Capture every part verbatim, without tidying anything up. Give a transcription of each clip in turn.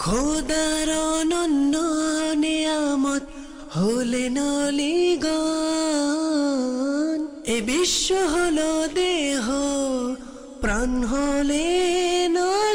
খোদার অনন্য নিয়ামত হলেন অলিগণ, এ বিশ্ব হলো দেহ প্রাণ হলেন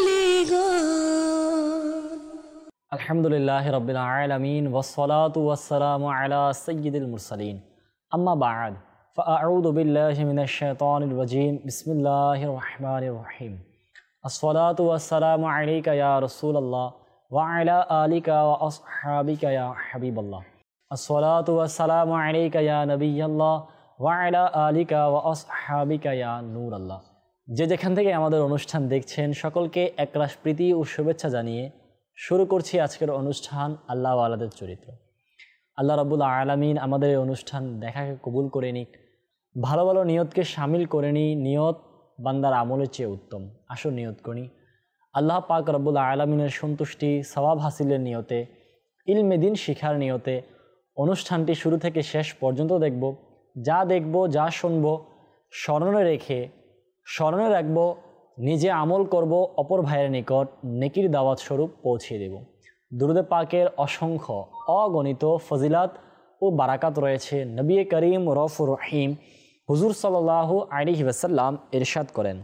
অলিগণ। আলহামদুলিল্লাহি রাব্বিল আলামিন ওয়াসসালাতু ওয়াসসালামু আলা সাইয়্যিদিল মুরসালিন, আম্মা বা'দ, ফাআউযু বিল্লাহি মিনাশ শাইতানির রাজীম। বিসমিল্লাহির রহমানির রহিম। আসসালাতু ওয়াসসালামু আলাইকা ইয়া রাসূলুল্লাহ ওয়া আলা আলিকা ওয়া আসহাবিকা ইয়া হাবিবাল্লাহ। আসসালাতু ওয়াসসালামু আলাইকা ইয়া নবিয়াল্লাহ ওয়া আলা আলিকা ওয়া আসহাবিকা ইয়া নূরাল্লাহ। যে যেখান থেকে আমাদের অনুষ্ঠান দেখছেন সকলকে একরাশ প্রীতি ও শুভেচ্ছা জানিয়ে শুরু করছি আজকের অনুষ্ঠান আল্লাহ ওয়ালাদের চরিত্র। আল্লাহ রাব্বুল আলামিন আমাদের এই অনুষ্ঠান দেখাকে কবুল করে নিক, ভালো ভালো নিয়তকে শামিল করে নিই। নিয়ত বান্দার আমলের চেয়ে উত্তম। আসল নিয়ত করি আল্লাহ পাক রাব্বুল আলামিনের সন্তুষ্টি সওয়াব হাসিলের নিয়তে, ইলমে দ্বীন শিখার নিয়তে অনুষ্ঠানটি শুরু থেকে শেষ পর্যন্ত দেখব। যা দেখব, যা শুনব স্মরণে রেখে স্মরণে রাখব, নিজে আমল করব, অপর ভাইয়ের নিকট নেকির দাওয়াত স্বরূপ পৌঁছিয়ে দেব। দুরূদে পাকের অসংখ্য অগণিত ফজিলাত ও বারাকাত রয়েছে। নবী করিম রউফুর রহিম হুজুর সাল্লাল্লাহু আলাইহি ওয়াসাল্লাম ইরশাদ করেন,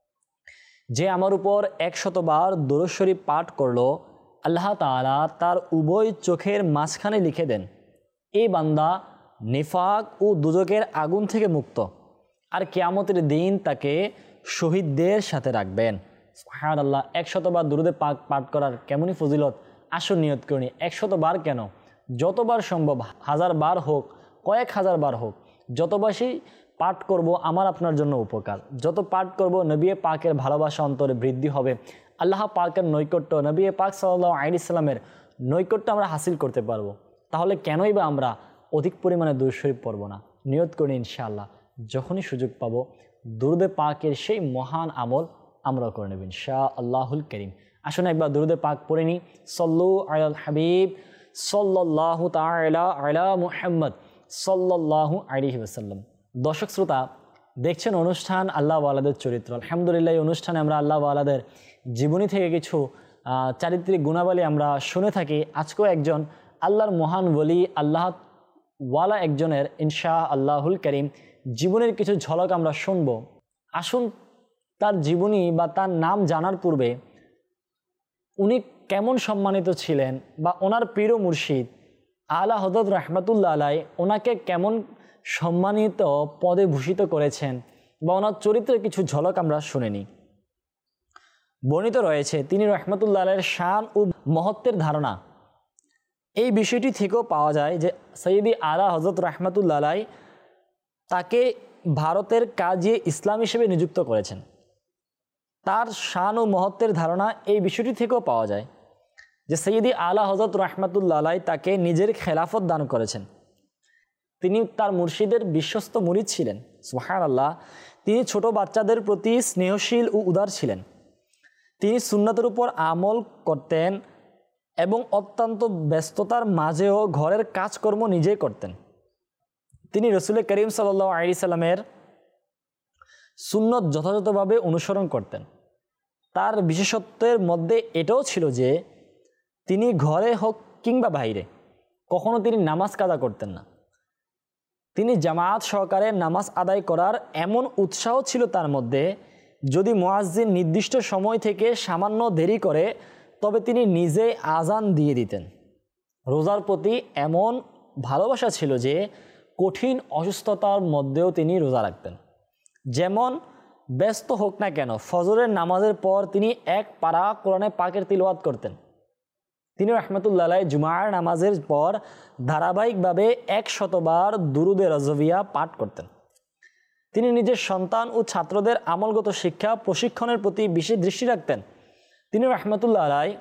যে আমার উপর একশতবার দুরূদ শরীফ পাঠ করলো, আল্লাহ তাআলা তার উভয় চোখের মাঝখানে লিখে দেন, এই বান্দা নিফাক ও দুজকের আগুন থেকে মুক্ত, আর কিয়ামতের দিন তাকে শহীদদের সাথে রাখবেন। সুবহানাল্লাহ। একশতবার দুরূদে পাক পাঠ করার কেমনই ফজিলত। আসল নিয়ত করি একশতবার কেন, যতবার সম্ভব, হাজার বার হোক, কয়েক হাজার বার হোক, যতবারই পাঠ করব আমার আপনার জন্য উপকার। যত পাঠ করব নবী পাকের ভালোবাসা অন্তরে বৃদ্ধি হবে, আল্লাহ পাকের নৈকট্য, নবী পাক সাল্লাল্লাহু আলাইহি ওয়াসাল্লামের নৈকট্য আমরা হাসিল করতে পারবো। তাহলে কেনই বা আমরা অধিক পরিমাণে দুরূদ শরীফ পড়ব না? নিয়ত করি ইনশাআল্লাহ যখনই সুযোগ পাবো দুরূদে পাকের সেই মহান আমল আমরাও করে নেব ইনশাআল্লাহুল কারীম। আসুন একবার দুরূদে পাক পড়ে নিই। সল্লু আলাল হাবিব সাল্লাল্লাহু তাআলা আলা মুহাম্মদ সাল্লাল্লাহু আলাইহি ওয়াসাল্লাম। দর্শক শ্রোতা, দেখছেন অনুষ্ঠান আল্লাহ ওয়ালাদের চরিত্র। আলহামদুলিল্লাহ, এই অনুষ্ঠানে আমরা আল্লাহ ওয়ালাদের জীবনী থেকে কিছু চারিত্রিক গুণাবলী আমরা শুনে থাকি। আজকেও একজন আল্লাহর মহান ওলি, আল্লাহ ওয়ালা একজনের ইনশাআল্লাহুল কারীম জীবনের কিছু ঝলক আমরা শুনব। আসুন তার জীবনী বা তার নাম জানার পূর্বে উনি কেমন সম্মানিত ছিলেন বা ওনার পীর ও মুর্শিদ আলা হযরত রাহমাতুল্লাহ আলাইহি ওনাকে কেমন সম্মানিত পদে ভূষিত করেছেন বা ওনার চরিত্রের কিছু ঝলক আমরা শুনে নিই। বর্ণিত রয়েছে তিনি রাহমাতুল্লাহ আলাইহির শান ও মহত্বের ধারণা এই বিষয়টি থেকেও পাওয়া যায় যে সৈয়দি আলা হযরত রাহমাতুল্লাহ আলাইহি তাকে ভারতের কাজী ইসলাম হিসেবে নিযুক্ত করেছেন। তার শান ও মহত্বের ধারণা এই বিষয়টি থেকেও পাওয়া যায় যে সৈয়দি আলা হযরত রাহমাতুল্লাহ আলাইহি তাকে নিজের খেলাফত দান করেছেন। তিনি তার মুর্শিদের বিশ্বস্ত মুরিদ ছিলেন। সুবহানাল্লাহ। তিনি ছোট বাচ্চাদের প্রতি স্নেহশীল ও উদার ছিলেন। তিনি সুন্নাতের উপর আমল করতেন এবং অত্যন্ত ব্যস্ততার মাঝেও ঘরের কাজকর্ম নিজেই করতেন। তিনি রাসূল করিম সাল্লাল্লাহু আলাইহি সাল্লামের সুন্নত যথাযথভাবে অনুসরণ করতেন। তার বিশেষত্বের মধ্যে এটাও ছিল যে তিনি ঘরে হোক কিংবা বাইরে কখনো তিনি নামাজ কাজা করতেন না। তিনি জামায়াত সহকারে নামাজ আদায় করার এমন উৎসাহ ছিল তার মধ্যে, যদি মুয়াজ্জিন নির্দিষ্ট সময় থেকে সামান্য দেরি করে তবে তিনি নিজেই আজান দিয়ে দিতেন। রোজার প্রতি এমন ভালোবাসা ছিল যে কঠিন অসুস্থতার মধ্যেও তিনি রোজা রাখতেন। যেমন ব্যস্ত হোক না কেন, ফজরের নামাজের পর তিনি এক পারা কোরআনে পাকের তিলাওয়াত করতেন। তিনি রাহমাতুল্লাহ আলাইহি জুমার নামাজের পর ধারাবাহিকভাবে এক শতবার দুরুদে রজভিয়া পাঠ করতেন। তিনি নিজের সন্তান ও ছাত্রদের আমলগত শিক্ষা প্রশিক্ষণের প্রতি বিশেষ দৃষ্টি রাখতেন। তিনি রাহমাতুল্লাহ আলাইহি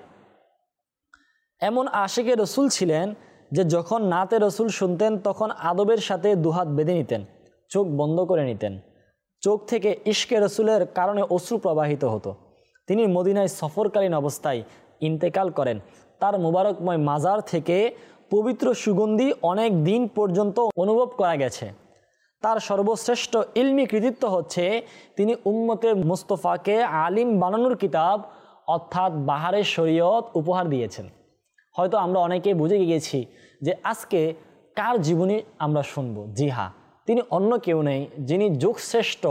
এমন আশিকে রসুল ছিলেন যে যখন নাতে রসুল শুনতেন তখন আদবের সাথে দুহাত বেঁধে নিতেন, চোখ বন্ধ করে নিতেন। চোখ থেকে ইশকে রসুলের কারণে অশ্রু প্রবাহিত হতো। তিনি মদিনায় সফরকালীন অবস্থায় ইন্তেকাল করেন। তার মুবারকময় মাজার থেকে পবিত্র সুগন্ধি অনেক দিন পর্যন্ত অনুভব করা গেছে। তার সর্বশ্রেষ্ঠ ইলমি কৃতিত্ব হচ্ছে তিনি উম্মতে মুস্তফাকে আলিম বানানোর কিতাব অর্থাৎ বাহারের শরীয়ত উপহার দিয়েছেন। হয়তো আমরা অনেকে বুঝে গিয়েছি যে আজকে কার জীবনী আমরা শুনব। জি হ্যাঁ, তিনি অন্য কেউ নেই, যিনি যুগশ্রেষ্ঠ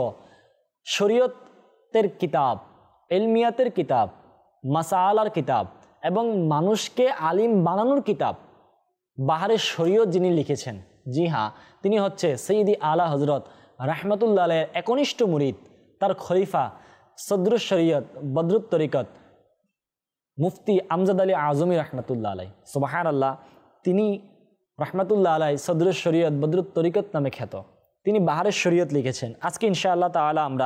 শরীয়তের কিতাব, এলমিয়াতের কিতাব, মাসালার কিতাব এবং মানুষকে আলিম বানানোর কিতাব বাহারের শরীয়ত যিনি লিখেছেন। জি হ্যাঁ, তিনি হচ্ছে সৈয়দি আলা হজরত রাহমাতুল্লাহ আলাইহির একনিষ্ঠ মুরিদ, তার খলিফা সদরুস শরীয়ত বদরুত তরিকত মুফতি আমজাদ আলী আজমি রাহমাতুল্লাহ আলাইহি। সুবহানাল্লাহ, তিনি রাহমাতুল্লাহ আলাইহি সদরুস শরীয়ত বদরুত তরিকত নামে খ্যাত। তিনি বাহারের শরীয়ত লিখেছেন। আজকে ইনশাআল্লাহ তাআলা আমরা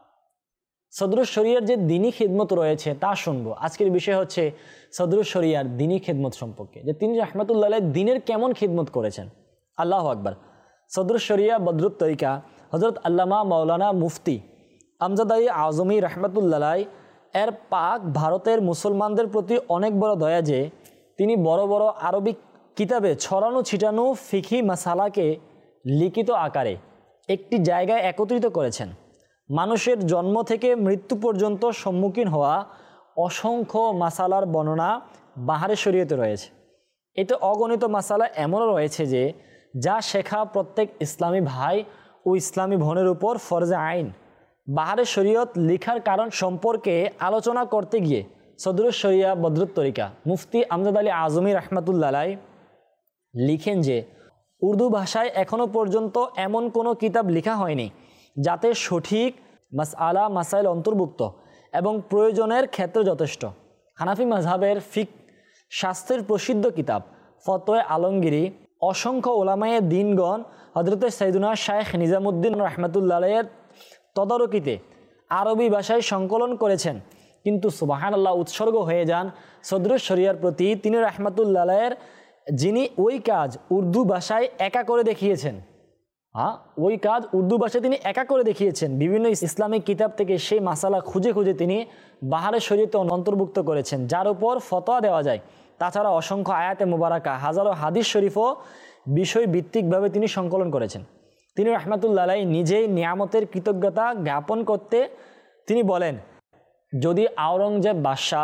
সদরুস শরিয়ার যে দিনী খিদমত রয়েছে তা শুনবো। আজকের বিষয় হচ্ছে সদরুস শরিয়ার দিনী খিদমত সম্পর্কে, যে তিনি রাহমাতুল্লাহ আলাইহি দিনের কেমন খিদমত করেছেন। আল্লাহু আকবার। সদরুস শরিয়া বদরুত তরিকা হযরত আল্লামা মাওলানা মুফতি আমজাদ আলী আজমি রাহমাতুল্লাহ আলাইহি এর পাক ভারতের মুসলমানদের প্রতি অনেক বড় দয়া যে তিনি বড় বড় আরবি কিতাবে ছড়ানো ছিটানো ফিকহি মাসালাকে লিখিত আকারে একটি জায়গায় একত্রিত করেছেন। মানুষের জন্ম থেকে মৃত্যু পর্যন্ত সম্মুখীন হওয়া অসংখ্য মাসালার বর্ণনা বাহারের শরীয়তে রয়েছে। এতে অগণিত মাসালা এমনও রয়েছে যে যা শেখা প্রত্যেক ইসলামী ভাই ও ইসলামী বোনের উপর ফরজে আইন। বাহারের শরীয়ত লিখার কারণ সম্পর্কে আলোচনা করতে গিয়ে সদরুস শরিয়া বদরুত তরিকা মুফতি আমজাদ আলী আজমি রাহমাতুল্লাহ আলাইহি লিখেন যে উর্দু ভাষায় এখনও পর্যন্ত এমন কোনো কিতাব লেখা হয়নি যাতে সঠিক মাসআলা মাসাইল অন্তর্ভুক্ত এবং প্রয়োজনের ক্ষেত্রে যথেষ্ট। হানাফি মাযহাবের ফিক শাস্ত্রের প্রসিদ্ধ কিতাব ফতোয়া আলমগীরি অসংখ্য ওলামায়ে দ্বীনগণ হযরত সাইয়্যিদুনা শাইখ নিজামুদ্দিন রাহমাতুল্লাহ আলাইহির তদারকিতে আরবি ভাষায় সংকলন করেছেন, কিন্তু সুবহানাল্লাহ উৎসর্গ হয়ে যান সদরুস শরিয়ার প্রতি তিনি রাহমাতুল্লাহ আলাইহির, যিনি ওই কাজ উর্দু ভাষায় একা করে দেখিয়েছেন। হ্যাঁ, ওই কাজ উর্দু ভাষায় তিনি একা করে দেখিয়েছেন। বিভিন্ন ইসলামিক কিতাব থেকে সেই মাসালা খুঁজে খুঁজে তিনি বাহারের শরীয়তে অন্তর্ভুক্ত করেছেন, যার উপর ফতোয়া দেওয়া যায়। তাছাড়া অসংখ্য আয়াতে মুবারাকা, হাজারো হাদিস শরীফও বিষয় ভিত্তিকভাবে তিনি সংকলন করেছেন। তিনি রাহমাতুল্লাহ আলাইহি নিজেই নিয়ামতের কৃতজ্ঞতা জ্ঞাপন করতে তিনি বলেন, যদি আওরঙ্গজেব বাদশাহ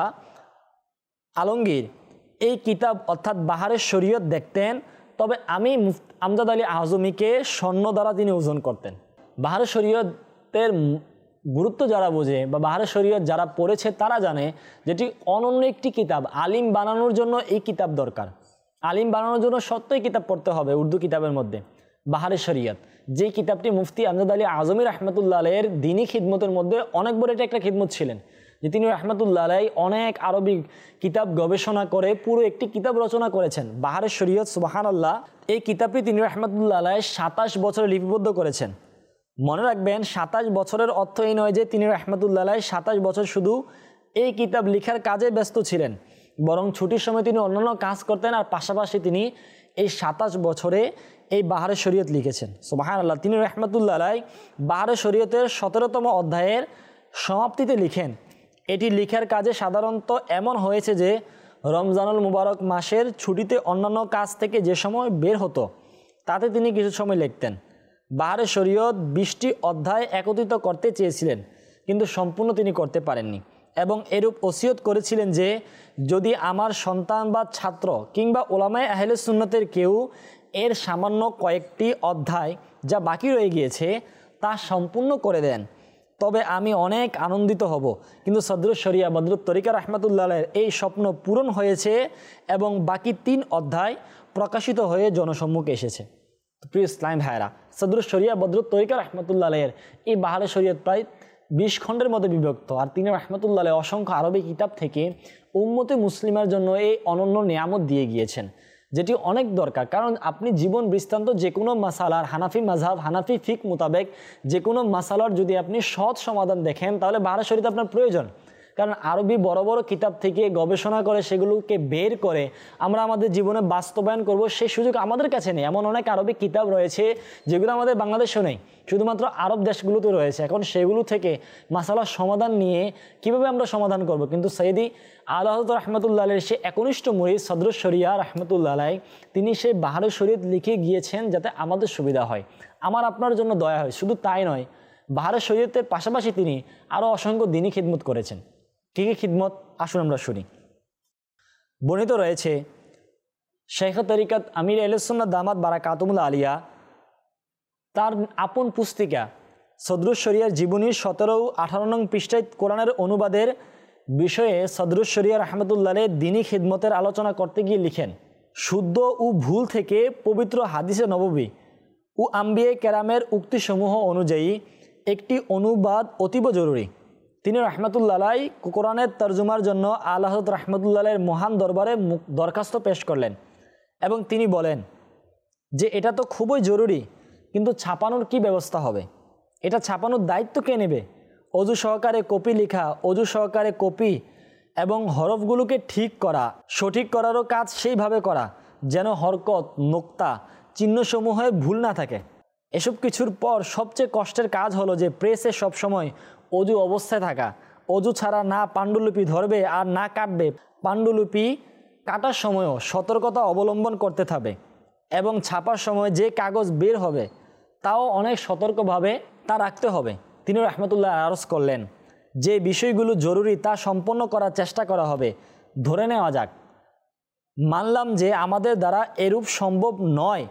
আলমগীর এই কিতাব অর্থাৎ বাহারের শরীয়ত দেখতেন তবে আমি আমজাদ আলী আজমিকে স্বর্ণ দ্বারা তিনি ওজন করতেন। বাহারের শরীয়তের গুরুত্ব যারা বোঝে বা বাহারের শরীয়ত যারা পড়েছে তারা জানে যেটি অনন্য একটি কিতাব। আলিম বানানোর জন্য এই কিতাব দরকার। আলিম বানানোর জন্য সত্যই কিতাব পড়তে হবে। উর্দু কিতাবের মধ্যে বাহারের শরীয়ত, যেই কিতাবটি মুফতি আমজাদ আলী আজমি রাহমাতুল্লাহ আলাইহির দিনী খিদমতের মধ্যে অনেক বড় এটা একটা খিদমত ছিলেন, যে তিনি রাহমাতুল্লাহ আলাইহি অনেক আরবি কিতাব গবেষণা করে পুরো একটি কিতাব রচনা করেছেন বাহারের শরীয়ত। সুবহানাল্লাহ, এই কিতাবটি তিনি রাহমাতুল্লাহ আলাইহি সাতাশ বছরে লিপিবদ্ধ করেছেন। মনে রাখবেন, সাতাশ বছরের অর্থ এই নয় যে তিনি রাহমাতুল্লাহ আলাইহি সাতাশ বছর শুধু এই কিতাব লেখার কাজে ব্যস্ত ছিলেন, বরং ছুটির সময় তিনি অন্যান্য কাজ করতেন আর পাশাপাশি তিনি এই সাতাশ বছরে এই বাহারের শরীয়ত লিখেছেন। সুবহানাল্লাহ, তিনি রাহমাতুল্লাহ আলাইহি বাহারের শরীয়তের সতেরোতম অধ্যায়ের সমাপ্তিতে লিখেন, এটি লিখার কাজে সাধারণত এমন হয়েছে যে রমজানুল মুবারক মাসের ছুটিতে অন্যান্য কাজ থেকে যে সময় বের হতো তাতে তিনি কিছু সময় লিখতেন। বাহারের শরীয়ত বিশটি অধ্যায় একত্রিত করতে চেয়েছিলেন, কিন্তু সম্পূর্ণ তিনি করতে পারেননি এবং এরূপ ওসিয়ত করেছিলেন যে যদি আমার সন্তান বা ছাত্র কিংবা ওলামায়ে আহলে সুন্নতের কেউ এর সামান্য কয়েকটি অধ্যায় যা বাকি রয়ে গিয়েছে তা সম্পূর্ণ করে দেন তবে আমি অনেক আনন্দিত হব। কিন্তু সদরুস শরিয়া বদরুত তরিকা রাহমাতুল্লাহ আলাইহির এই স্বপ্ন পূরণ হয়েছে এবং বাকি তিন অধ্যায় প্রকাশিত হয়ে জনসম্মুখে এসেছে। প্রিয় ইসলাম ভাইরা, সদরুস শরিয়া বদরুত তরিকা রাহমাতুল্লাহ আলাইহির এই বাহারের শরীয়ত প্রায় বিশ খণ্ডের মধ্যে বিভক্ত, আর তিনি রাহমাতুল্লাহ আলাইহি অসংখ্য আরবি কিতাব থেকে উম্মতে মুসলিমার জন্য এই অনন্য নিয়ামত দিয়ে গিয়েছেন, যেটি অনেক দরকার। কারণ আপনি জীবন বৃত্তান্ত যে কোনো মাসালার হানাফি মাযহাব হানাফি ফিক মোতাবেক যে কোনো মাসালার যদি আপনি সৎ সমাধান দেখেন তাহলে বাহারের শরীয়ত আপনার প্রয়োজন। কারণ আরবি বড় বড় কিতাব থেকে গবেষণা করে সেগুলোকে বের করে আমরা আমাদের জীবনে বাস্তবায়ন করব সেই সুযোগ আমাদের কাছে নেই। এমন অনেক আরবি কিতাব রয়েছে যেগুলো আমাদের বাংলাদেশেও নেই, শুধুমাত্র আরব দেশগুলোতে রয়েছে। এখন সেগুলো থেকে মাসালার সমাধান নিয়ে কিভাবে আমরা সমাধান করব? কিন্তু সৈয়দি আলা হযরত রাহমাতুল্লাহ আলাইহির সে একনিষ্ঠ মুরিদ সদরুস শরিয়া রাহমাতুল্লাহ আলাইহি তিনি সেই বাহারের শরীয়ত লিখে গিয়েছেন যাতে আমাদের সুবিধা হয়, আমার আপনার জন্য দয়া হয়। শুধু তাই নয়, বাহারের শরীয়তের পাশাপাশি তিনি আরও অসংখ্য দিনী খিদমত করেছেন। কী কী খিদমত আসুন আমরা শুনি। বর্ণিত রয়েছে শেখ তরিকাত আমির আহলে সুন্নাত দামাত বারাকাতুহুল আলিয়া তার আপন পুস্তিকা সদরুস শরিয়ার জীবনীর সতেরো ও আঠারো নং পৃষ্ঠায় কোরআনের অনুবাদের বিষয়ে সদরুস শরিয়া রহমতুল্লাহ দ্বীনি খিদমতের আলোচনা করতে গিয়ে লিখেন, শুদ্ধ ও ভুল থেকে পবিত্র হাদিসে নববী ও আম্বিয়ে কেরামের উক্তিসমূহ অনুযায়ী একটি অনুবাদ অতীব জরুরি। তিনি রহমতুল্লাহ কোরআনের তর্জমার জন্য আল্লাহ হযরত রহমতুল্লাহের মহান দরবারে দরখাস্ত পেশ করলেন এবং তিনি বলেন যে এটা তো খুবই জরুরি, কিন্তু ছাপানোর কি ব্যবস্থা হবে, এটা ছাপানোর দায়িত্ব কে নেবে? অজু সহকারে কপি লেখা, অজু সহকারে কপি এবং হরফগুলোকে ঠিক করা, সঠিক করারও কাজ সেইভাবে করা যেন হরকত, নোক্তা, চিহ্নসমূহে ভুল না থাকে। এসব কিছুর পর সবচেয়ে কষ্টের কাজ হলো যে প্রেসে সবসময় অজু অবস্থায় থাকা, অজু ছাড়া না পাণ্ডুলিপি ধরবে আর না কাটবে, পাণ্ডুলিপি কাটার সময়ও সতর্কতা অবলম্বন করতে হবে এবং ছাপার সময় যে কাগজ বের হবে তাও অনেক সতর্কভাবে তা রাখতে হবে। তিনি রহমতুল্লাহ আরজ করলেন যে বিষয়গুলো জরুরি তা সম্পন্ন করার চেষ্টা করা হবে। ধরে নেওয়া যাক মানলাম যে আমাদের দ্বারা এরূপ সম্ভব নয়,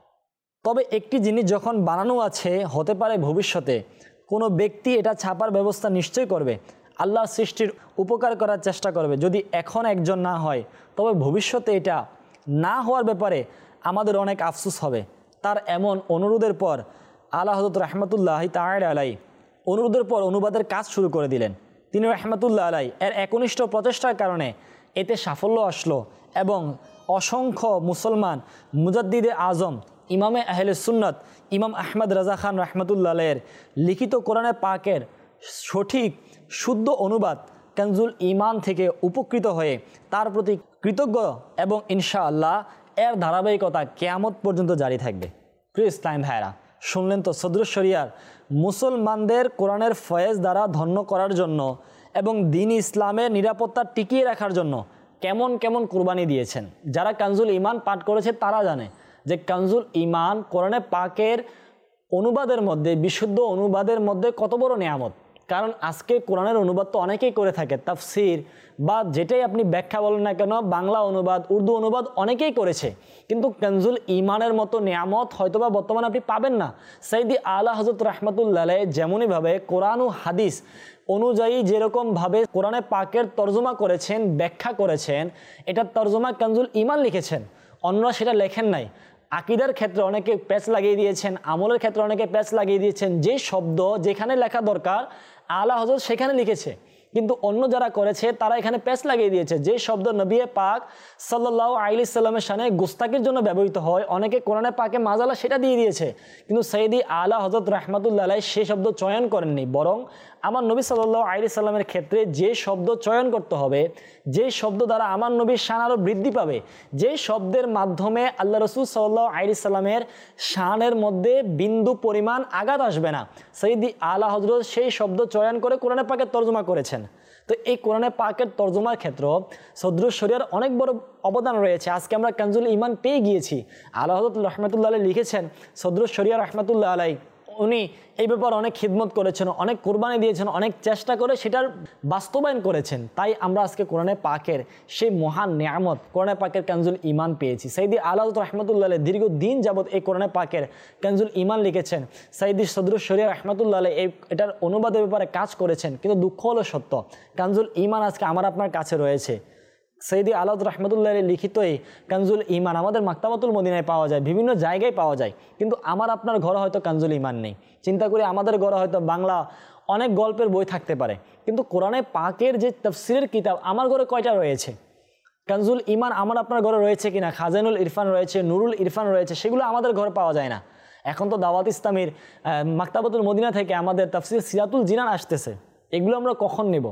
তবে একটি জিনিস যখন বানানো আছে হতে পারে ভবিষ্যতে কোনো ব্যক্তি এটা ছাপার ব্যবস্থা নিশ্চয় করবে, আল্লাহ সৃষ্টির উপকার করার চেষ্টা করবে। যদি এখন একজন না হয় তবে ভবিষ্যতে এটা না হওয়ার ব্যাপারে আমাদের অনেক আফসোস হবে। তার এমন অনুরোধের পর আল্লাহ হযরত রহমতুল্লাহ তাআলা আলাইহি অনুরোধের পর অনুবাদের কাজ শুরু করে দিলেন। তিনি রহমতুল্লাহ আলাইহি এর একনিষ্ঠ প্রচেষ্টার কারণে এতে সাফল্য আসলো এবং অসংখ্য মুসলমান মুজাদ্দিদে আজম ইমামে আহলে সুন্নাত ইমাম আহমদ রাজা খান রহমতুল্লাহ আলাইহির লিখিত কোরআনে পাকের সঠিক শুদ্ধ অনুবাদ কানজুল ঈমান থেকে উপকৃত হয়ে তার প্রতি কৃতজ্ঞ এবং ইনশাআল্লাহ এর ধারাবাহিকতা কিয়ামত পর্যন্ত জারি থাকবে। প্রিয় ইসলাম ভাইরা, শুনলেন তো সদরুস শরিয়ার মুসলমানদের কোরআনের ফয়েজ দ্বারা ধন্য করার জন্য এবং দ্বীন ইসলামের নিরাপত্তা টিকিয়ে রাখার জন্য কেমন কেমন কুরবানি দিয়েছেন। যারা কানজুল ঈমান পাঠ করেছে তারা জানে যে কানজুল ঈমান কোরআনে পাকের অনুবাদের মধ্যে, বিশুদ্ধ অনুবাদের মধ্যে কত বড় নিয়ামত। কারণ আজকে কোরআনের অনুবাদ তো অনেকেই করে থাকে, তাফসির বা যেটাই আপনি ব্যাখ্যা বলেন না কেন, বাংলা অনুবাদ, উর্দু অনুবাদ অনেকেই করেছে, কিন্তু কানজুল ঈমানের মতো নিয়ামত হয়তোবা বর্তমানে আপনি পাবেন না। সাইয়্যিদি আলা হযরত রাহমাতুল্লাহ আলাইহি যেমনইভাবে কোরআন ও হাদিস অনুযায়ী যেরকমভাবে কোরআনে পাকের তর্জমা করেছেন, ব্যাখ্যা করেছেন, এটার তর্জমা কানজুল ঈমান লিখেছেন, অন্যরা সেটা লেখেন নাই। আকিদার ক্ষেত্রে অনেকে প্যাচ লাগিয়ে দিয়েছেন, আমলের ক্ষেত্রে অনেকে প্যাচ লাগিয়ে দিয়েছেন। যে শব্দ যেখানে লেখা দরকার আলা হযরত সেখানে লিখেছে, কিন্তু অন্য যারা করেছে তারা এখানে প্যাচ লাগিয়ে দিয়েছে। যে শব্দ নবী পাক সাল্লাল্লাহু আলাইহি সাল্লামের শানে গুস্তাখির জন্য ব্যবহৃত হয়, অনেকে কোরআনে পাকে মাজালা সেটা দিয়ে দিয়েছে, কিন্তু সাইয়্যিদি আলা হযরত রাহমাতুল্লাহ আলাইহি সেই শব্দ চয়ন করেননি। বরং আমার নবী সাল্লাল্লাহু আলাইহি সাল্লামের ক্ষেত্রে যে শব্দ চয়ন করতে হবে, যে শব্দ দ্বারা আমার নবীর শান আরও বৃদ্ধি পাবে, যে শব্দের মাধ্যমে আল্লাহ রসুল সাল্লাল্লাহু আলাইহি সাল্লামের শানের মধ্যে বিন্দু পরিমাণ আঘাত আসবে না, সাইয়্যিদি আলা হযরত সেই শব্দ চয়ন করে কোরআনে পাকের তর্জমা করেছেন। তো এই কোরআনে পাকের তর্জমার ক্ষেত্রে সদরুস শরিয়ার অনেক বড় অবদান রয়েছে। আজকে আমরা কানজুল ঈমান পেয়ে গিয়েছি। আলা হযরত রাহমাতুল্লাহ আলাইহি লিখেছেন, সদরুস শরিয়া রাহমাতুল্লাহ আলাইহি উনি এই ব্যাপারে অনেক খিদমত করেছেন, অনেক কোরবানি দিয়েছেন, অনেক চেষ্টা করে সেটার বাস্তবায়ন করেছেন। তাই আমরা আজকে কোরআনে পাকের সেই মহান নিয়ামত কোরআনে পাকের কানজুল ঈমান পেয়েছি। সাইয়্যিদি আলা হযরত রাহমাতুল্লাহ আলাইহি দীর্ঘ দিন যাবত এই কোরআনে পাকের কানজুল ঈমান লিখেছেন। সাইয়্যিদি সদরুস শরিয়া রাহমাতুল্লাহ আলাইহি এই এটার অনুবাদের ব্যাপারে কাজ করেছেন, কিন্তু দুঃখ হলো সত্য, কানজুল ঈমান আজকে আমার আপনার কাছে রয়েছে। সাইয়্যিদি আলা হযরত রাহমাতুল্লাহ আলাইহি লিখিত এই কানজুল ঈমান আমাদের মাকতাবাতুল মদিনায় পাওয়া যায়, বিভিন্ন জায়গায় পাওয়া যায়, কিন্তু আমার আপনার ঘরে হয়তো কানজুল ঈমান নেই। চিন্তা করি আমাদের ঘরে হয়তো বাংলা অনেক গল্পের বই থাকতে পারে, কিন্তু কোরআনে পাকের যে তাফসিরের কিতাব আমার ঘরে কয়টা রয়েছে? কানজুল ঈমান আমার আপনার ঘরে রয়েছে কিনা, খাজানুল ইরফান রয়েছে, নুরুল ইরফান রয়েছে, সেগুলো আমাদের ঘরে পাওয়া যায় না। এখন তো দাওয়াত ইসলামীর মাকতাবাতুল মদিনা থেকে আমাদের তাফসির সিরাতুল জিনান আসতেছে, এগুলো আমরা কখন নেব?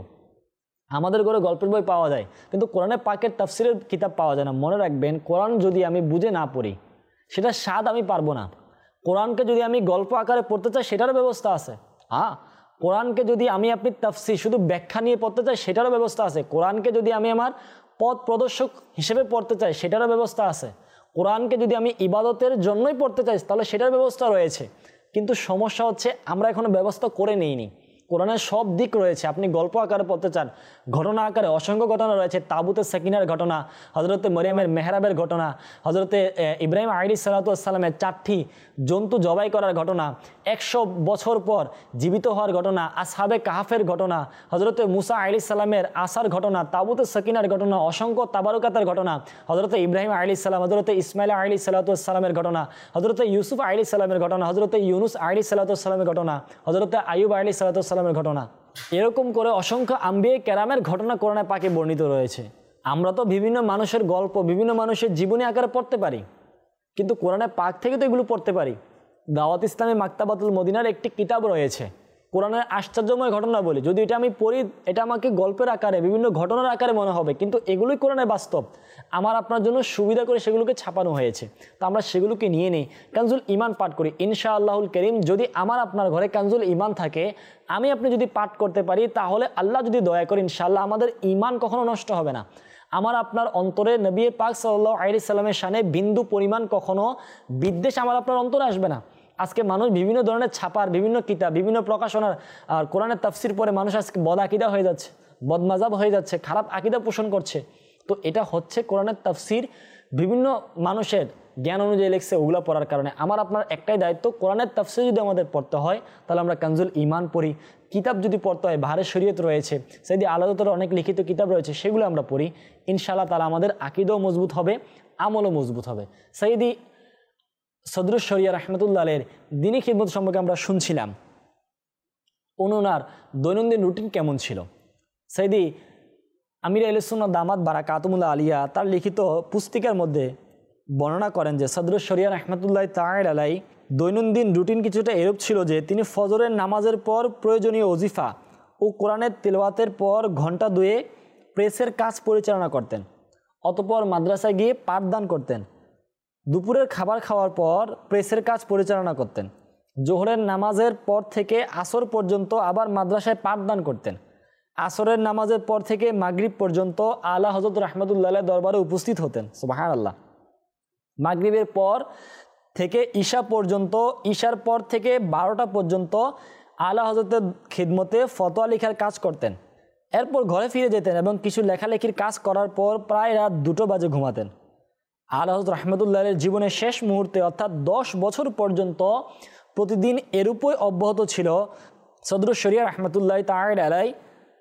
আমাদের ঘরে গল্পের বই পাওয়া যায়, কিন্তু কোরআনে পাকের তাফসিরের কিতাব পাওয়া যায় না। মনে রাখবেন, কোরআন যদি আমি বুঝে না পড়ি সেটা স্বাদ আমি পারবো না। কোরআনকে যদি আমি গল্প আকারে পড়তে চাই সেটারও ব্যবস্থা আছে। হ্যাঁ, কোরআনকে যদি আমি আপনি তাফসির শুধু ব্যাখ্যা নিয়ে পড়তে চাই সেটারও ব্যবস্থা আছে। কোরআনকে যদি আমি আমার পথ প্রদর্শক হিসেবে পড়তে চাই সেটারও ব্যবস্থা আছে। কোরআনকে যদি আমি ইবাদতের জন্যই পড়তে চাই তাহলে সেটার ব্যবস্থা রয়েছে। কিন্তু সমস্যা হচ্ছে আমরা এখনো ব্যবস্থা করে নিইনি। কোরআনের সব দিক রয়েছে। আপনি গল্প আকারে পড়তে চান, ঘটনা আকারে অসংখ্য ঘটনা রয়েছে। তাবুতে সাকিনার ঘটনা, হজরতে মরিয়মের মেহরাবের ঘটনা, হজরতে ইব্রাহিম আলাইহিসসালামের চারটি জন্তু জবাই করার ঘটনা, একশো বছর পর জীবিত হওয়ার ঘটনা, আসহাবে কাহাফের ঘটনা, হজরতে মুসা আলাইহিসসালামের আসার ঘটনা, তাবুতে সাকিনার ঘটনা, অসংখ্য তাবারুকাতের ঘটনা, হজরতে ইব্রাহিম আলাইহিসসালাম, হজরতে ইসমাইল আলাইহিসসালামের ঘটনা, হজরতে ইউসুফ আলাইহিসসালামের ঘটনা, হজরতে ইউনুস আলাইহিসসালামের ঘটনা, হজরতে আইয়ুব আলাইহিসসালামের ঘটনা। এরকম করে অসংখ্য আম্বিয়ে কেরামের ঘটনা কোরআনে পাকে বর্ণিত রয়েছে। আমরা তো বিভিন্ন মানুষের গল্প, বিভিন্ন মানুষের জীবনী আকারে পড়তে পারি, কিন্তু কোরআনে পাক থেকে তো এগুলো পড়তে পারি। দাওয়াত ইসলামী মাকতাবাতুল মদিনার একটি কিতাব রয়েছে কোরআনের আশ্চর্যময় ঘটনা বলি। যদি এটা আমি পড়ি, এটা আমাকে গল্পের আকারে, বিভিন্ন ঘটনার আকারে মনে হবে, কিন্তু এগুলোই কোরআনের বাস্তব। আমার আপনার জন্য সুবিধা করে সেগুলোকে ছাপানো হয়েছে, তো আমরা সেগুলোকে নিয়ে নিই, কানজুল ইমান পাঠ করি। ইনশাআল্লাহুল করিম, যদি আমার আপনার ঘরে কানজুল ইমান থাকে, আমি আপনি যদি পাঠ করতে পারি, তাহলে আল্লাহ যদি দয়া করেন, ইনশাআল্লাহ আমাদের ইমান কখনো নষ্ট হবে না। আমার আপনার অন্তরে নবী পাক সাল্লাল্লাহু আলাইহি সাল্লামের শানে বিন্দু পরিমাণ কখনো বিদ্বেষ আমার আপনার অন্তরে আসবে না। আজকে মানুষ বিভিন্ন ধরনের ছাপার, বিভিন্ন কিতাব, বিভিন্ন প্রকাশনার আর কোরআনের তাফসির পরে মানুষ আজকে বদ আকিদা হয়ে যাচ্ছে, বদমাজাব হয়ে যাচ্ছে, খারাপ আকিদা পোষণ করছে। তো এটা হচ্ছে কোরআনের তাফসির বিভিন্ন মানুষের জ্ঞান অনুযায়ী লিখছে, ওগুলো পড়ার কারণে। আমার আপনার একটাই দায়িত্ব, কোরআনের তাফসির যদি আমাদের পড়তে হয়, তাহলে আমরা কানজুল ইমান পড়ি। কিতাব যদি পড়তে হয়, বাহারে শরীয়ত রয়েছে, সেদি আলাদাতর অনেক লিখিত কিতাব রয়েছে, সেগুলো আমরা পড়ি। ইনশাআল্লাহ তাআলা আমাদের আকিদাও মজবুত হবে, আমলও মজবুত হবে। সৈয়দি সদরুস শরিয়া রাহমাতুল্লাহ আলাইহির দ্বীনি খিদমত সম্পর্কে আমরা শুনছিলাম, ওনার দৈনন্দিন রুটিন কেমন ছিল। সৈয়দি আমির আহলে সুন্নাত দামাত বারাকাতুহুল্লাহ আলিয়া তার লিখিত পুস্তিকার মধ্যে বর্ণনা করেন যে সদরুস শরিয়া রাহমাতুল্লাহ তাআলা আলাইহি দৈনন্দিন রুটিন কিছুটা এরূপ ছিল যে তিনি ফজরের নামাজের পর প্রয়োজনীয় ওজিফা ও কোরআনের তিলাওয়াতের পর ঘন্টা দুয়ে প্রেসের কাজ পরিচালনা করতেন, অতঃপর মাদ্রাসায় গিয়ে পাঠদান করতেন। দুপুরের খাবার খাওয়ার পর প্রেসের কাজ পরিচালনা করতেন। জোহরের নামাজের পর থেকে আসর পর্যন্ত আবার মাদ্রাসায় পাঠদান করতেন। আসরের নামাজের পর থেকে মাগরিব পর্যন্ত আলা হযরত রাহমাতুল্লাহ আলাইহি দরবারে উপস্থিত হতেন। সুবহানাল্লাহ। মাগরিবের পর থেকে ঈশা পর্যন্ত, ঈশার পর থেকে বারোটা পর্যন্ত আলা হযরতের খিদমতে ফতোয়া লেখার কাজ করতেন। এরপর ঘরে ফিরে যেতেন এবং কিছু লেখালেখির কাজ করার পর প্রায় রাত দুটো বাজে ঘুমাতেন। আলা হযরত রাহমাতুল্লাহ আলাইহির জীবনের শেষ মুহূর্তে অর্থাৎ দশ বছর পর্যন্ত প্রতিদিন এরূপই অব্যাহত ছিল সদরুস শরিয়া রাহমাতুল্লাহ তাআলা আলাইহি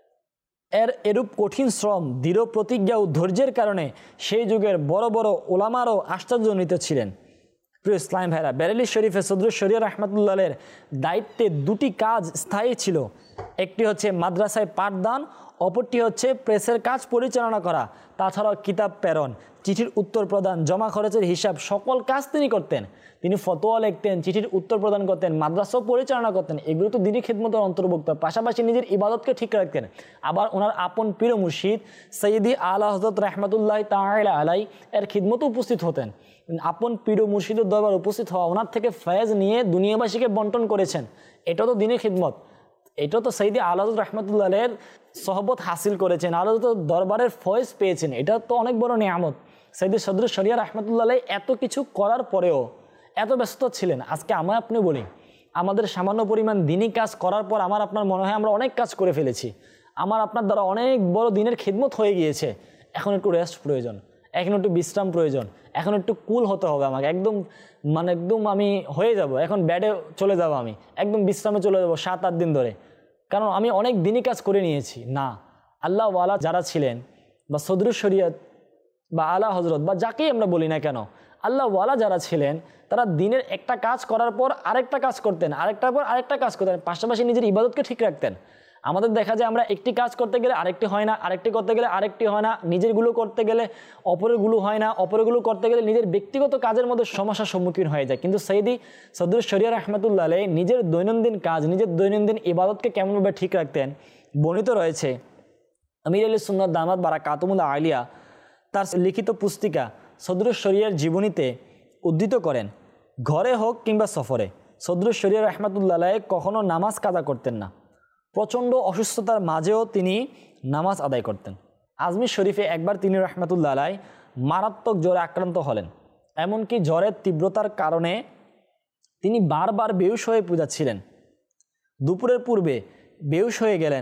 এর এরূপ কঠিন শ্রম, দৃঢ় প্রতিজ্ঞা ও ধৈর্যের কারণে সেই যুগের বড় বড় ওলামারও আশ্চর্যান্বিত ছিলেন। প্রিয় ইসলাম ভাইরা, বেরেলি শরীফে সদরুস শরিয়া রাহমাতুল্লাহ আলাইহির দায়িত্বে দুটি কাজ স্থায়ী ছিল। একটি হচ্ছে মাদ্রাসায় পাঠদান, অপরটি হচ্ছে প্রেসের কাজ পরিচালনা করা। তাছাড়াও কিতাব প্রেরণ, চিঠির উত্তর প্রদান, জমা খরচের হিসাব, সকল কাজ তিনি করতেন। তিনি ফতোয়া লিখতেন, চিঠির উত্তর প্রদান করতেন, মাদ্রাসাও পরিচালনা করতেন। এগুলো তো দ্বীনি খিদমতের অন্তর্ভুক্ত। পাশাপাশি নিজের ইবাদতকে ঠিক রাখতেন। আবার ওনার আপন পীর মুর্শিদ সৈয়দি আলা হযরত রাহমাতুল্লাহ তাআলা আলাইহি এর খিদমতে উপস্থিত হতেন। আপন পীর মুর্শিদের দরবার উপস্থিত হওয়া, ওনার থেকে ফয়েজ নিয়ে দুনিয়াবাসীকে বন্টন করেছেন, এটা তো দ্বীনি খিদমত। এটা তো সৈয়দি আলা হযরত রাহমাতুল্লাহ আলাইহির সহবত হাসিল করেছেন, আলা হযরত দরবারের ফয়েজ পেয়েছেন, এটা তো অনেক বড় নিয়ামত। সৈয়দি সদরুস শরিয়া রাহমাতুল্লাহ আলাইহি এত কিছু করার পরেও এত ব্যস্ত ছিলেন। আজকে আমরা আপনি বলি, আমাদের সামান্য পরিমাণ দ্বীনি কাজ করার পর আমার আপনার মনে হয় আমরা অনেক কাজ করে ফেলেছি, আমার আপনার দ্বারা অনেক বড় দিনের খিদমত হয়ে গিয়েছে। এখন একটু রেস্ট প্রয়োজন, এখন একটু বিশ্রাম প্রয়োজন, এখন একটু কুল হতে হবে আমাকে, একদম মানে একদম আমি হয়ে যাব, এখন ব্যাডে চলে যাব, আমি একদম বিশ্রামে চলে যাব সাত আট দিন ধরে, কারণ আমি অনেক দিনই কাজ করে নিয়েছি। না, আল্লাহ ওয়ালা যারা ছিলেন বা সদরুস শরিয়ত বা আলা হজরত বা যাকেই আমরা বলি না কেন, আল্লাহ ওয়ালা যারা ছিলেন, তারা দিনের একটা কাজ করার পর আরেকটা কাজ করতেন, আরেকটার পর আরেকটা কাজ করতেন, পাশাপাশি নিজের ইবাদতকে ঠিক রাখতেন। আমাদের দেখা যায় আমরা একটি কাজ করতে গেলে আরেকটি হয় না, আরেকটি করতে গেলে আরেকটি হয় না, নিজেরগুলো করতে গেলে অপরেরগুলো হয় না, অপরেরগুলো করতে গেলে নিজের ব্যক্তিগত কাজের মধ্যে সমস্যার সম্মুখীন হয়ে যায়। কিন্তু সৈয়দি সদরুস শরিয়া রাহমাতুল্লাহ আলাইহি নিজের দৈনন্দিন কাজ, নিজের দৈনন্দিন ইবাদতকে কেমনভাবে ঠিক রাখতেন বর্ণিত রয়েছে। আমির আহলে সুন্নাত দামাত বারাকাতুহুল্লাহ আলিয়া তার লিখিত পুস্তিকা সদরুস শরিয়ার জীবনীতে উদ্ধৃত করেন, ঘরে হোক কিংবা সফরে সদরুস শরিয়া রাহমাতুল্লাহ আলাইহি কখনো নামাজ কাজা করতেন না। প্রচণ্ড অসুস্থতার মাঝেও তিনি নামাজ আদায় করতেন। আজমির শরীফে একবার তিনি রাহমাতুল্লাহ আলাইহি মারাত্মক জ্বরে আক্রান্ত হলেন, এমনকি জ্বরের তীব্রতার কারণে তিনি বারবার বেহুশ হয়ে পূজাচ্ছিলেন। দুপুরের পূর্বে বেহুশ হয়ে গেলেন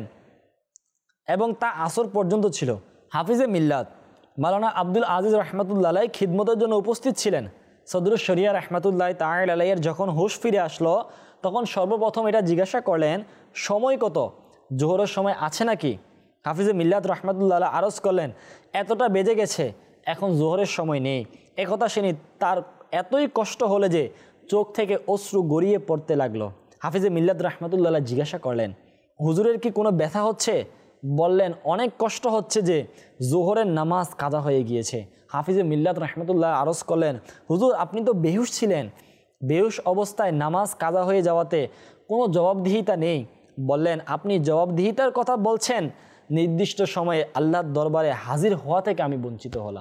এবং তা আসর পর্যন্ত ছিল। হাফিজে মিল্লাত মাওলানা আব্দুল আজিজ রহমতুল্লাহ আলাই খিদমতের জন্য উপস্থিত ছিলেন। সদরুল শরিয়া রহমতুল্লাহ তাআলা আলাইয়ের যখন হুশ ফিরে আসলো তখন সর্বপ্রথম এটা জিজ্ঞাসা করলেন, সময় কত, জোহরের সময় আছে নাকি? হাফিজে মিল্লাত রহমতুল্লাহ আলাই আরজ করলেন, এতটা বেজে গেছে, এখন জোহরের সময় নেই। একথা শুনি তার এতই কষ্ট হলে যে চোখ থেকে অশ্রু গড়িয়ে পড়তে লাগলো। হাফিজে মিল্লাত রহমতুল্লাহ আলাই জিজ্ঞাসা করলেন, হুজুরের কি কোনো ব্যথা হচ্ছে? বললেন, অনেক কষ্ট হচ্ছে যে জোহরের নামাজ কাজা হয়ে গিয়েছে। হাফিজে মিল্লাত রহমতুল্লাহ আরজ করলেন, হুজুর আপনি তো বেহুশ ছিলেন, বেহুশ অবস্থায় নামাজ কাজা হয়ে যাওয়াতে কোনো জবাবদিহিতা নেই। বললেন, আপনি জবাবদিহিতার কথা বলছেন, নির্দিষ্ট সময়ে আল্লাহর দরবারে হাজির হওয়া থেকে আমি বঞ্চিত হলাম।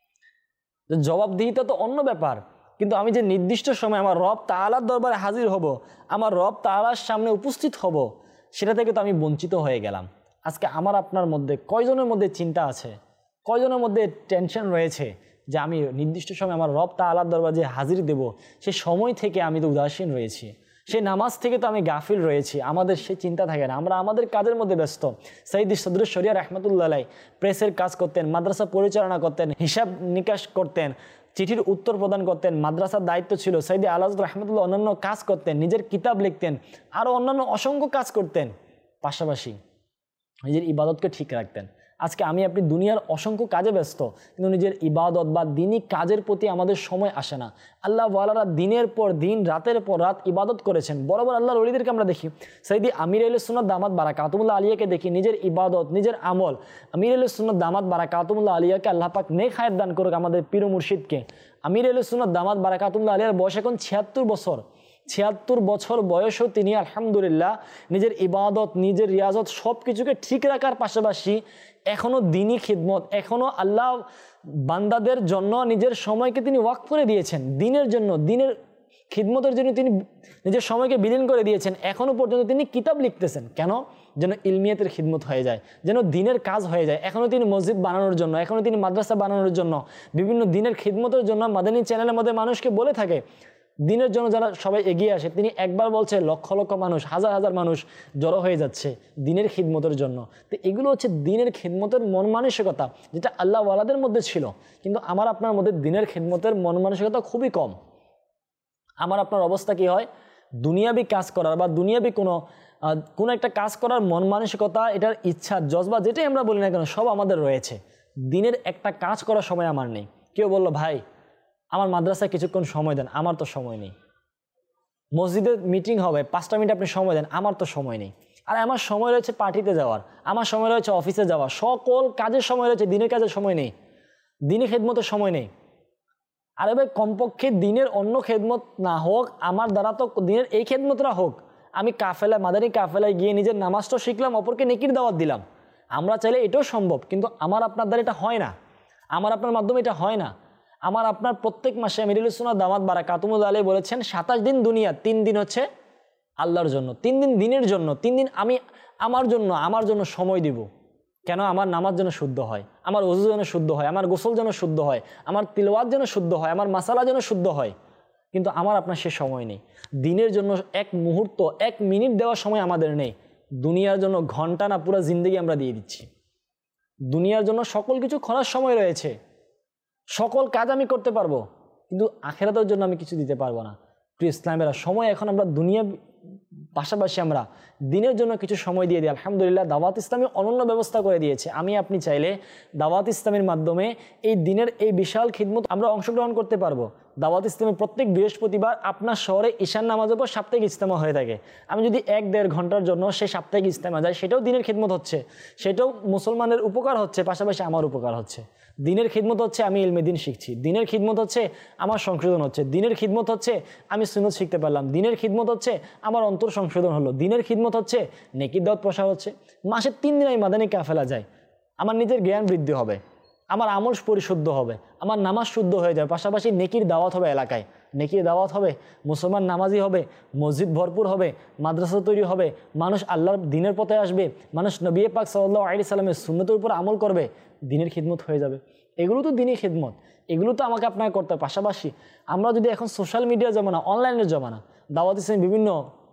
জবাবদিহিতা তো অন্য ব্যাপার, কিন্তু আমি যে নির্দিষ্ট সময় আমার রব তাআলার দরবারে হাজির হব, আমার রব তাআলার সামনে উপস্থিত হব, সেটা থেকে তো আমি বঞ্চিত হয়ে গেলাম। আজকে আমার আপনার মধ্যে কয়জনের মধ্যে চিন্তা আছে, কয়জনের মধ্যে টেনশন রয়েছে যে আমি নির্দিষ্ট সময় আমার রব তাআলার দরবারে যে হাজির দেব, সেই সময় থেকে আমি তো উদাসীন রয়েছি, সেই নামাজ থেকে তো আমি গাফিল রয়েছি। আমাদের সেই চিন্তা থাকে না, আমরা আমাদের কাজের মধ্যে ব্যস্ত। সাইয়্যিদ সদরুল শরিয়া রাহমাতুল্লাহ আলাইহি প্রেসের কাজ করতেন, মাদ্রাসা পরিচালনা করতেন, হিসাব নিকাশ করতেন, চিঠির উত্তর প্রদান করতেন, মাদ্রাসার দায়িত্ব ছিল। সাইয়্যিদ আল-আজদ রাহমাতুল্লাহ অন্যান্য কাজ করতেন, নিজের কিতাব লিখতেন, আরও অন্যান্য অসংখ্য কাজ করতেন, পাশাপাশি নিজের ইবাদতকে ঠিক রাখতেন। আজকে আমি আপনি দুনিয়ার অসংখ্য কাজে ব্যস্ত, কিন্তু নিজের ইবাদত বা দিনী কাজের প্রতি আমাদের সময় আসে না। আল্লাহ ওয়ালারা দিনের পর দিন, রাতের পর রাত ইবাদত করেছেন। বরাবর আল্লাহর ওলিদেরকে আমরা দেখি, সাইয়্যিদ আমির আহলে সুন্নাত দামাত বারাকাতুহুল্লাহ আলিয়াকে দেখি, নিজের ইবাদত, নিজের আমল। আমির আহলে সুন্নাত দামাত বারাকাতুহুল্লাহ আলিয়াকে আল্লাহ পাক নেক হায়াত দান করুক, আমাদের পীর মুর্শিদকে। আমির আহলে সুন্নাত দামাত বারাকাতুহুল্লাহ আলিয়ার বয়স এখন ছিয়াত্তর বছর। ছিয়াত্তর বছর বয়সও তিনি আলহামদুলিল্লাহ নিজের ইবাদত, নিজের রিয়াজত সব কিছুকে ঠিক রাখার পাশাপাশি এখনও দিনী খিদমত, এখনও আল্লাহ বান্দাদের জন্য নিজের সময়কে তিনি ওয়াকফ করে দিয়েছেন, দিনের জন্য, দিনের খিদমতের জন্য তিনি নিজের সময়কে বিলীন করে দিয়েছেন। এখনও পর্যন্ত তিনি কিতাব লিখতেছেন, কেন? যেন ইলমিয়াতের খিদমত হয়ে যায়, যেন দিনের কাজ হয়ে যায়। এখনও তিনি মসজিদ বানানোর জন্য, এখনও তিনি মাদ্রাসা বানানোর জন্য, বিভিন্ন দিনের খিদমতের জন্য মাদানী চ্যানেলের মধ্যে মানুষকে বলে থাকে, দিনের জন্য যারা সবাই এগিয়ে আসে। তিনি একবার বলছে লক্ষ লক্ষ মানুষ, হাজার হাজার মানুষ জড়ো হয়ে যাচ্ছে দিনের খিদমতের জন্য। তো এগুলো হচ্ছে দিনের খিদমতের মন মানসিকতা, যেটা আল্লাহ ওয়ালাদের মধ্যে ছিল, কিন্তু আমার আপনার মধ্যে দিনের খিদমতের মন মানসিকতা খুবই কম। আমার আপনার অবস্থা কি হয়, দুনিয়াবি কাজ করার বা দুনিয়াবি কোনো কোনো একটা কাজ করার মন মানসিকতা, এটার ইচ্ছা, জজবা, যেটাই আমরা বলি না কেন, সব আমাদের রয়েছে। দিনের একটা কাজ করার সময় আমার নেই। কেউ বললো, ভাই আমার মাদ্রাসায় কিছুক্ষণ সময় দেন, আমার তো সময় নেই। মসজিদে মিটিং হবে, পাঁচটা মিনিট আপনি সময় দেন, আমার তো সময় নেই। আর আমার সময় রয়েছে পার্টিতে যাওয়ার, আমার সময় রয়েছে অফিসে যাওয়ার, সকল কাজের সময় রয়েছে, দিনের কাজের সময় নেই, দিনের খেদমতের সময় নেই। আরে ভাই, কমপক্ষে দিনের অন্য খেদমত না হোক, আমার দ্বারা তো দিনের এই খেদমতরা হোক। আমি কাফেলা, মাদানী কাফেলায় গিয়ে নিজের নামাজটাও শিখলাম, অপরকে নেকির দাওয়াত দিলাম। আমরা চাইলে এটাও সম্ভব, কিন্তু আমার আপনার দ্বারা এটা হয় না, আমার আপনার মাধ্যমে এটা হয় না। আমার আপনার প্রত্যেক মাসে আমির আহলে সুন্নাত দামাত বারাকাতুহুল্লাহ আলাইহি বলেছেন, সাতাশ দিন দুনিয়া, তিন দিন হচ্ছে আল্লাহর জন্য, তিন দিন দিনের জন্য, তিন দিন আমি আমার জন্য আমার জন্য সময় দিব। কেন? আমার নামাজ যেন শুদ্ধ হয়, আমার ওযু যেন শুদ্ধ হয়, আমার গোসল যেন শুদ্ধ হয়, আমার তিলাওয়াত যেন শুদ্ধ হয়, আমার মাসালা যেন শুদ্ধ হয়। কিন্তু আমার আপনার সে সময় নেই। দিনের জন্য এক মুহূর্ত, এক মিনিট দেওয়ার সময় আমাদের নেই। দুনিয়ার জন্য ঘন্টা না পুরো জিন্দেগি আমরা দিয়ে দিচ্ছি। দুনিয়ার জন্য সকল কিছু করার সময় রয়েছে, সকল কাজ আমি করতে পারবো, কিন্তু আখিরাতের জন্য আমি কিছু দিতে পারবো না। প্রিয় ইসলামেরা, সময় এখন আমরা দুনিয়া পাশাপাশি আমরা দিনের জন্য কিছু সময় দিয়ে দিই। আলহামদুলিল্লাহ, দাওয়াত ইসলামী অনন্য ব্যবস্থা করে দিয়েছে। আমি আপনি চাইলে দাওয়াত ইসলামের মাধ্যমে এই দিনের এই বিশাল খিদমত আমরা অংশগ্রহণ করতে পারবো। দাওয়াত ইসলামের প্রত্যেক বৃহস্পতিবার আপনার শহরে ঈশান নামাজের পর সাপ্তাহিক ইজতেমা হয়ে থাকে। আমি যদি এক দেড় ঘন্টার জন্য সেই সাপ্তাহিক ইজতেমা যাই, সেটাও দিনের খিদমত হচ্ছে, সেটাও মুসলমানের উপকার হচ্ছে, পাশাপাশি আমার উপকার হচ্ছে। দিনের খিদমত হচ্ছে আমি ইলমে দিন শিখছি, দিনের খিদমত হচ্ছে আমার সংশোধন হচ্ছে, দিনের খিদমত হচ্ছে আমি সুন্নাত শিখতে পারলাম, দিনের খিদমত হচ্ছে আমার অন্তর সংশোধন হলো, দিনের খিদমত হচ্ছে নেকির দাওয়াত প্রসার হচ্ছে। মাসে তিন দিন আমি মাদানী কাফেলা যাই, আমার নিজের জ্ঞান বৃদ্ধি হবে, আমার আমল পরিশুদ্ধ হবে, আমার নামাজ শুদ্ধ হয়ে যাবে, পাশাপাশি নেকির দাওয়াত হবে, এলাকায় নেকির দাওয়াত হবে, মুসলমান নামাজি হবে, মসজিদ ভরপুর হবে, মাদ্রাসা তৈরি হবে, মানুষ আল্লাহর দিনের পথে আসবে, মানুষ নবী পাক সাল্লাল্লাহু আলাইহি সাল্লামের সুন্নতের উপর আমল করবে, দিনের খিদমত হয়ে যাবে। এগুলো তো দিনই খিদমত, এগুলো তো আমাকে আপনাকে করতে হবে। পাশাপাশি আমরা যদি এখন সোশ্যাল মিডিয়ার জমানা, অনলাইনের জমানা, দাওয়াত ইসলামী বিভিন্ন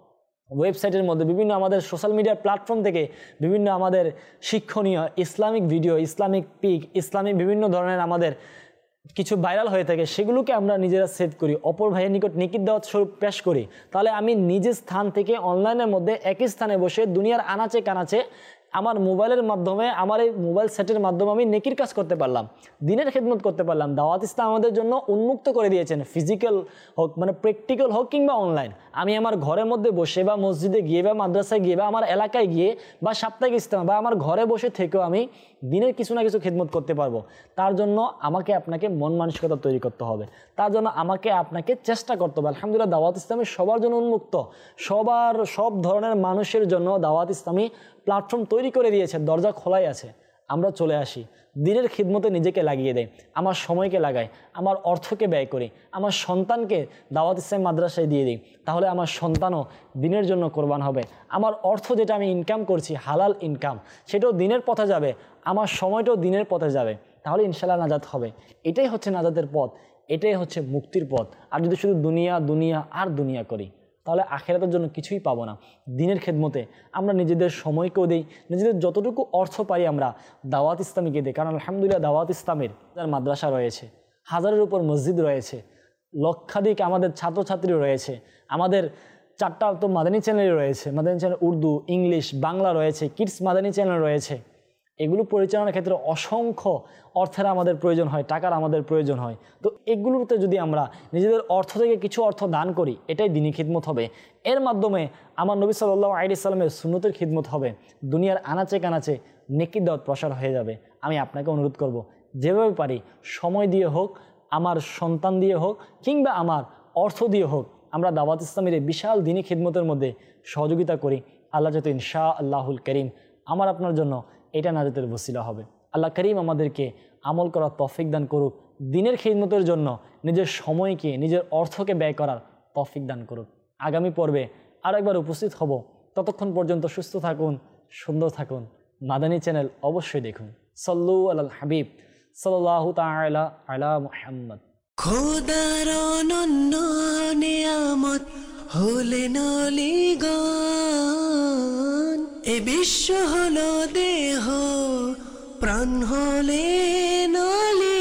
ওয়েবসাইটের মধ্যে, বিভিন্ন আমাদের সোশ্যাল মিডিয়ার প্ল্যাটফর্ম থেকে বিভিন্ন আমাদের শিক্ষণীয় Islamic video, Islamic pic, Islamic বিভিন্ন ধরনের আমাদের কিছু ভাইরাল হয়ে থাকে, সেগুলোকে আমরা নিজেরা সেভ করি, অপর ভাইয়ের নিকট নেকির দাওয়াত স্বরূপ পেশ করি, তাহলে আমি নিজের স্থান থেকে অনলাইনের মধ্যে একই স্থানে বসে দুনিয়ার আনাচে কানাচে আমার মোবাইলের মাধ্যমে, আমার এই মোবাইল সেটের মাধ্যমে আমি নেকির কাজ করতে পারলাম, দিনের খেদমত করতে পারলাম। দাওয়াত ইসলাম আমাদের জন্য উন্মুক্ত করে দিয়েছেন, ফিজিক্যাল হোক মানে প্র্যাকটিক্যাল হোক কিংবা অনলাইন। আমি আমার ঘরের মধ্যে বসে বা মসজিদে গিয়ে বা মাদ্রাসায় গিয়ে বা আমার এলাকায় গিয়ে বা সাপ্তাহিক ইজতেমা বা আমার ঘরে বসে থেকেও আমি দিনের কিছু না কিছু খেদমত করতে পারবো। তার জন্য আমাকে আপনাকে মন মানসিকতা তৈরি করতে হবে, তার জন্য আমাকে আপনাকে চেষ্টা করতে হবে। আলহামদুলিল্লাহ দাওয়াত ইসলামী সবার জন্য উন্মুক্ত, সবার সব ধরনের মানুষের জন্য দাওয়াত ইসলামী প্ল্যাটফর্ম তৈরি করে দিয়েছে, দরজা খোলাই আছে। আমরা চলে আসি, দিনের খিদমতে নিজেকে লাগিয়ে দেয়, আমার সময়কে লাগাই, আমার অর্থকে ব্যয় করি, আমার সন্তানকে দাওয়াত ইসলামী মাদ্রাসায় দিয়ে দিই, তাহলে আমার সন্তানও দিনের জন্য কোরবান হবে। আমার অর্থ যেটা আমি ইনকাম করছি, হালাল ইনকাম, সেটাও দিনের পথে যাবে, আমার সময়টাও দিনের পথে যাবে, তাহলে ইনশাল্লাহ নাজাত হবে। এটাই হচ্ছে নাজাতের পথ, এটাই হচ্ছে মুক্তির পথ। আর যদি শুধু দুনিয়া দুনিয়া আর দুনিয়া করি, তাহলে আখিরাতের জন্য কিছুই পাবো না। দিনের খেদমতে আমরা নিজেদের সময়কেও দিই, নিজেদের যতটুকু অর্থ পাই আমরা দাওয়াত ইসলামীকে দিই। কারণ আলহামদুলিল্লাহ দাওয়াত ইসলামের মাদ্রাসা রয়েছে, হাজারের উপর মসজিদ রয়েছে, লক্ষাধিক আমাদের ছাত্রছাত্রী রয়েছে, আমাদের চারটা তো মাদানী চ্যানেল রয়েছে, মাদানী চ্যানেল উর্দু, ইংলিশ, বাংলা রয়েছে, কিডস মাদানী চ্যানেল রয়েছে। এগুলো পরিচালনার ক্ষেত্রে অসংখ্য অর্থের আমাদের প্রয়োজন হয়, টাকার আমাদের প্রয়োজন হয়। তো এগুলোতে যদি আমরা নিজেদের অর্থ থেকে কিছু অর্থ দান করি, এটাই দিনী খিদমত হবে। এর মাধ্যমে আমার নবী সাল্লাল্লাহু আলাইহি সাল্লামের সুন্নতের খিদমত হবে, দুনিয়ার আনাচে কানাচে নেকির দাওয়াত প্রসার হয়ে যাবে। আমি আপনাকে অনুরোধ করব, যেভাবে পারি সময় দিয়ে হোক, আমার সন্তান দিয়ে হোক কিংবা আমার অর্থ দিয়ে হোক, আমরা দাওয়াত ইসলামের এই বিশাল দিনী খিদমতের মধ্যে সহযোগিতা করি। আল্লাহ যাতে ইনশা আল্লাহুল করিম আমার আপনার জন্য এটা নাজাতের ওসিলা হবে। আল্লাহ করিম আমাদেরকে আমল করার তৌফিক দান করুক, দিনের খিদমতের জন্য নিজের সময়কে, নিজের অর্থকে ব্যয় করার তৌফিক দান করুক। আগামী পর্বে আর একবার উপস্থিত হব, ততক্ষণ পর্যন্ত সুস্থ থাকুন, সুন্দর থাকুন। মাদানী চ্যানেল অবশ্যই দেখুন। সাল্লু আলাল হাবিব সাল্লাল্লাহু তাআলা আলা মুহাম্মদ। খোদার অনন্য নিয়ামত হলেন অলিগণ, এ বিশ্ব হলো দেহ, প্রাণ হলেন অলি।